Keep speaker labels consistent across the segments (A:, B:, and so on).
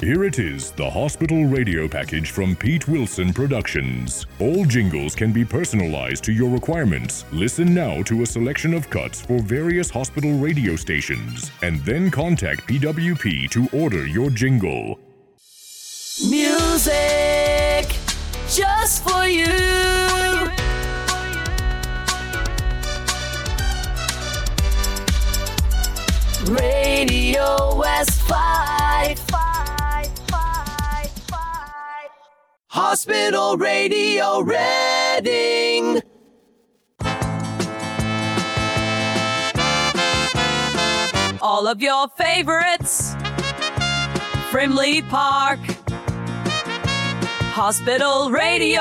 A: Here it is, the hospital radio package from Pete Wilson Productions. All jingles can be personalized to your requirements. Listen now to a selection of cuts for various hospital radio stations, and then contact PWP to order your jingle.
B: Music just for you. Radio West 5. Hospital Radio Reading. All of your favorites. Frimley Park. Hospital Radio.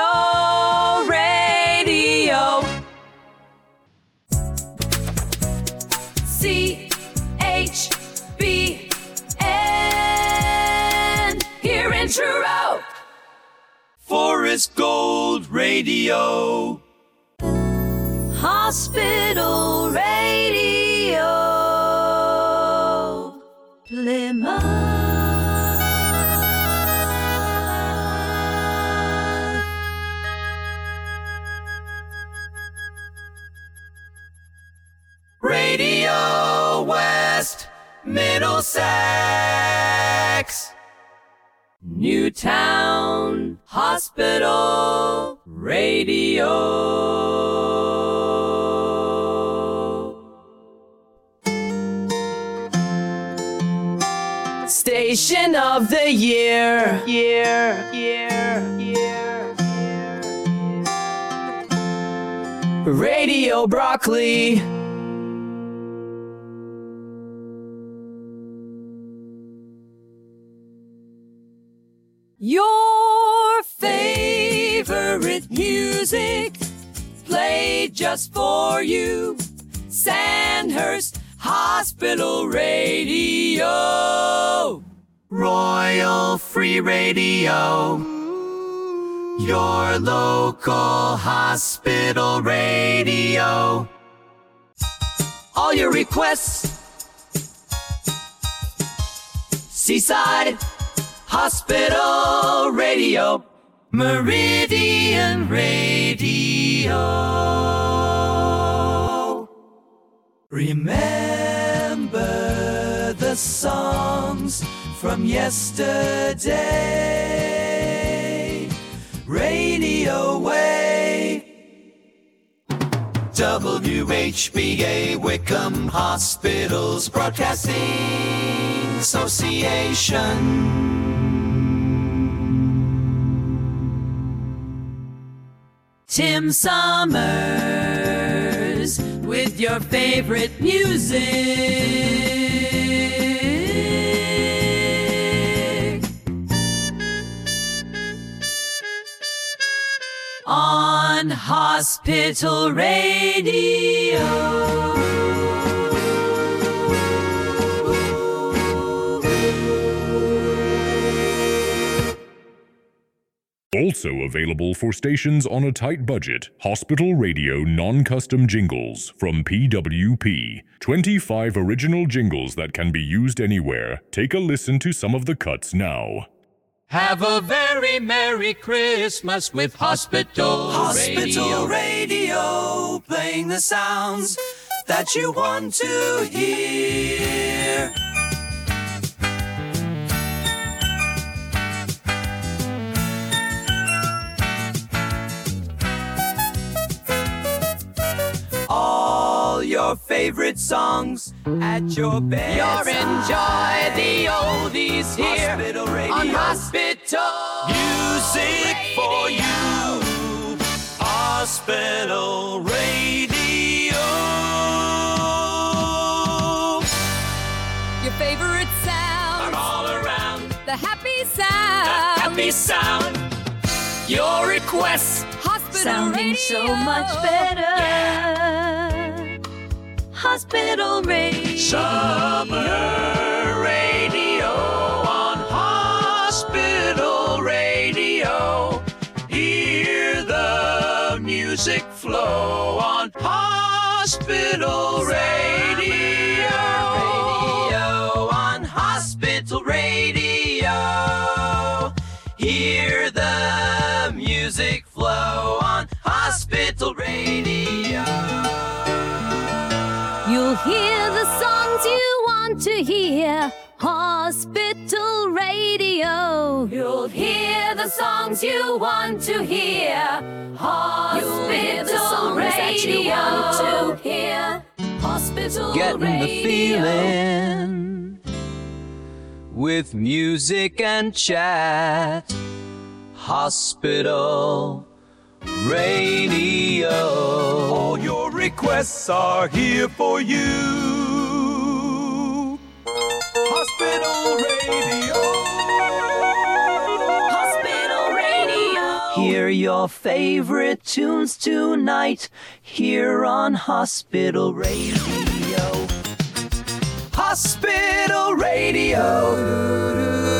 B: CHBN. Here in Truro. Forest Gold Radio. Hospital Radio. Plymouth. Radio West Middlesex. Newtown Hospital Radio. Station of the Year. Radio Broccoli. Your favorite music played just for you. Sandhurst Hospital Radio. Royal Free Radio. Your local hospital radio. All your requests. Seaside Hospital Radio. Meridian Radio. Remember the songs from yesterday. Radio Way. WHBA Wickham Hospitals Broadcasting Association. Tim Summers with your favorite music on Hospital Radio.
A: Also available for stations on a tight budget, Hospital Radio non-custom jingles from PWP. 25 original jingles that can be used anywhere. Take a listen to some of the cuts now.
B: Have a very Merry Christmas with Hospital Radio, playing the sounds that you want to hear. All your favorite songs at your bed. You'll enjoy the oldies here Hospital Radio. On Hospital Music Radio. For you. Hospital Radio. Your favorite sounds are all around. The happy sound. The happy sound. Your requests. Hospital sounding Radio. So much better. Yeah. Hospital Radio. Summer Radio on Hospital Radio. Hear the music flow on Hospital Radio. On Hospital Radio. Hospital Radio.
C: You'll hear the songs you want to hear. Hospital Radio. You'll hear the songs you want to hear. Hospital Radio. To hear. Hospital
B: Getting
C: Radio.
B: the feeling with music and chat. Hospital Radio. All your requests are here for you. Hospital Radio.
C: Hospital Radio.
B: Hear your favorite tunes tonight here on Hospital Radio. Hospital Radio.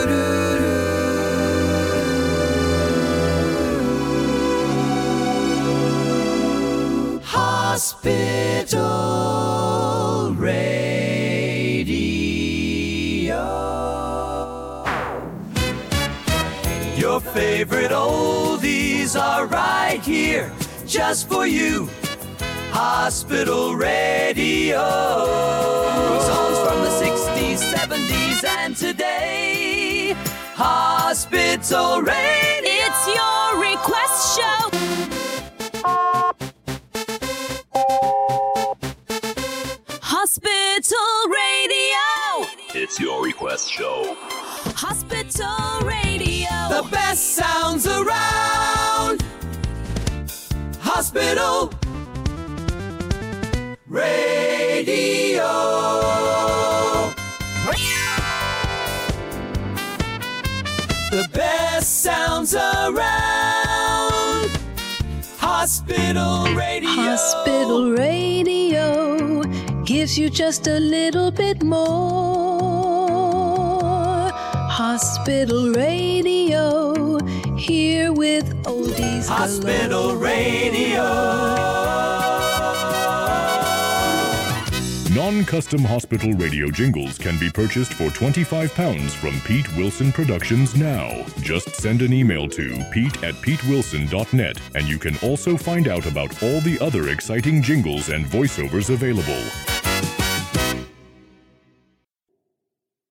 B: Hospital Radio. Your favorite oldies are right here, just for you. Hospital Radio. Songs from the 60s, 70s, and today. Hospital Radio.
C: It's your request show. Hospital Radio.
D: It's your request show.
C: Hospital Radio.
B: The best sounds around. Hospital Radio. The best sounds around. Hospital Radio.
E: Hospital Radio gives you just a little bit more. Hospital Radio, here with oldies
B: Hospital
E: galore.
B: Radio.
A: Non-custom hospital radio jingles can be purchased for £25 from Pete Wilson Productions now. Just send an email to pete@petewilson.net and you can also find out about all the other exciting jingles and voiceovers available.